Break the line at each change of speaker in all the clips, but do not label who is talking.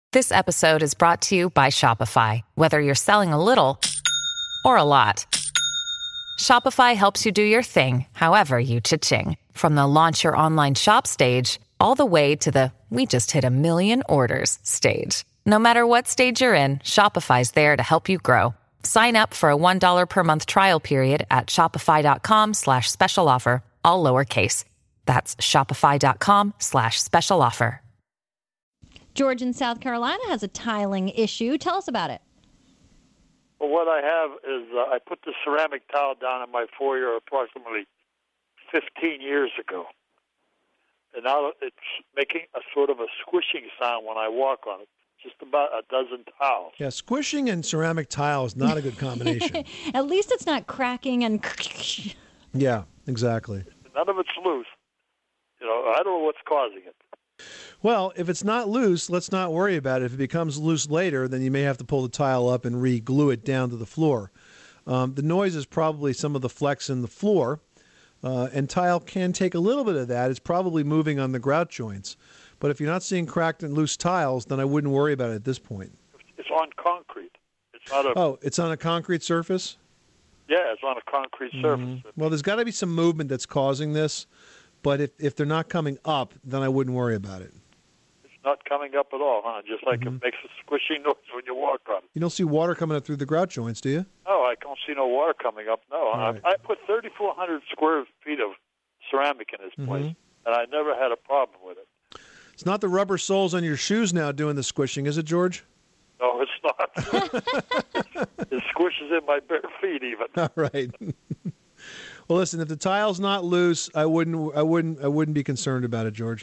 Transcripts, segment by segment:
This episode is brought to you by Shopify. Whether you're selling a little or a lot, Shopify helps you do your thing, however you cha-ching. From the launch your online shop stage, all the way to the we just hit 1 million orders stage. No matter what stage you're in, Shopify's there to help you grow. Sign up for a $1 per month trial period at shopify.com/special offer, all lowercase. That's shopify.com/special offer.
George in South Carolina has a tiling issue. Tell us about it.
Well, what I have is I put the ceramic tile down in my foyer approximately 15 years ago. And now it's making a sort of a squishing sound when I walk on it. Just about a dozen tiles.
Yeah, squishing and ceramic tile is not a good combination.
At least it's not cracking and...
Yeah, exactly.
None of it's loose. I don't know what's causing it.
Well, if it's not loose, let's not worry about it. If it becomes loose later, then you may have to pull the tile up and re-glue it down to the floor. The noise is probably some of the flex in the floor, and tile can take a little bit of that. It's probably moving on the grout joints. But if you're not seeing cracked and loose tiles, then I wouldn't worry about it at this point.
It's on concrete. It's not a...
Oh, it's on a concrete surface?
Yeah, it's on a concrete surface.
Well, there's got to be some movement that's causing this. But if they're not coming up, then I wouldn't worry about it.
It's not coming up at all, huh? Just like it makes a squishing noise when you walk on it.
You don't see water coming up through the grout joints, do you?
No, I don't see no water coming up, no.
Right.
I put 3,400 square feet of ceramic in this place, and I never had a problem with it.
It's not the rubber soles on your shoes now doing the squishing, is it, George?
No, it's not. It squishes in my bare feet even.
All right. Well, listen, if the tile's not loose, I wouldn't be concerned about it, George.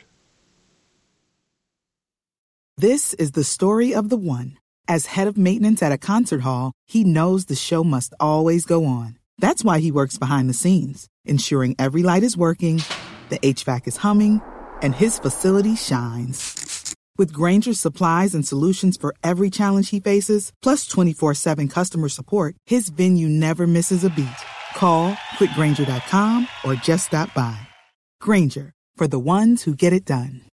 This is the story of the one. As head of maintenance at a concert hall, he knows the show must always go on. That's why he works behind the scenes, ensuring every light is working, the HVAC is humming, and his facility shines. With Grainger's supplies and solutions for every challenge he faces, plus 24/7 customer support, his venue never misses a beat. Call quickgrainger.com or just stop by. Grainger, for the ones who get it done.